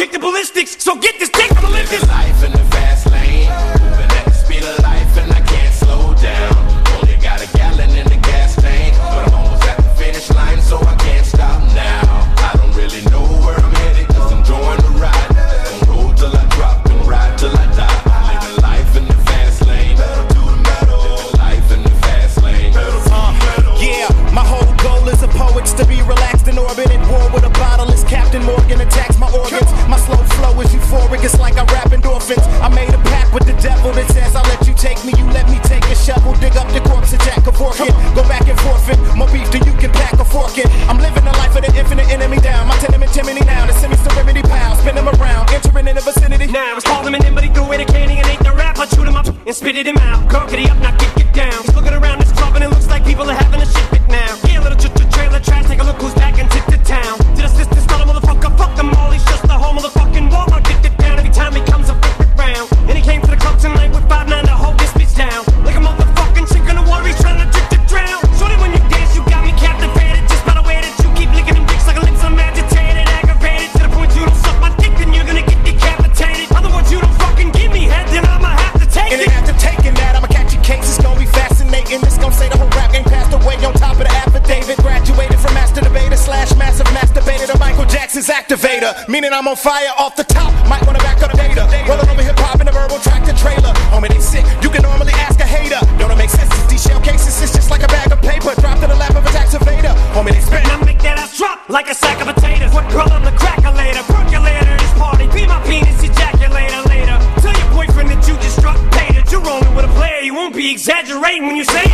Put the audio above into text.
kick the ballistics. So get this dick, I'ma live this life in the fast lane, moving at the speed of life and I can't slow down. Only got a gallon in the gas tank, but I'm almost at the finish line, so I can't stop now. I don't really know where I'm headed, cause I'm enjoying the ride. Don't roll till I drop and ride till I die. Living life in the fast lane, living life in the fast lane. Yeah, my whole goal as a poet's to be relaxed in orbit at war with a bottle as Captain Morgan attacks my organs. My slow flow is euphoric, it's like I rap endorphins. I made a pact with the devil that says I'll let you take me, you let me take a shovel, dig up the corpse of Jack Kevorkian. Go back and forfeit, more beef than you can pack a fork in. I'm living the life of the infinite enemy down. My tenement chimney now, the semi-serenity pal. Spin them around, entering in the vicinity. Now it's called him in, but he threw away the candy and ate the rap. I chewed him up and spitted him out. Gurkity up, now get down. He's looking around this club and it looks like people are having a shit fit now. Yeah, little trailer trash, take a look who's back and the town. To the sister, start a motherfucker, fuck them all. He's just the whole motherfucking Walmart. Get it down every time he comes a round. And he came to the club tonight with 5'9" to hold this bitch down. Like a motherfucking chick in the water, he's trying to drown. Shorty, when you dance, you got me captivated. Just by the way that you keep licking them dicks like a lips, I'm agitated, aggravated. To the point you don't suck my dick, then you're gonna get decapitated. Other words, you don't fucking give me head, then I'ma have to take it. And after taking that, I'ma catch your case, it's gonna be fascinating. This gonna say the whole rap game passed away on top of the affidavit. Graduated from master debater / massive masturbator to Michael Jackson's activator. Meaning I'm on fire off the top, might wanna back up the data. Rolling over hip-hop in a verbal tractor trailer. Homie, they sick, you can normally ask a hater. Don't it make sense? These shell cases, it's just like a bag of paper dropped in the lap of a tax evader. Homie, they spit. And I make that ass drop like a sack of potatoes. What girl, I'm the crackulator, percolator, this party. Be my penis ejaculator later. Tell your boyfriend that you just struck paid it. You're rolling with a player, you won't be exaggerating when you say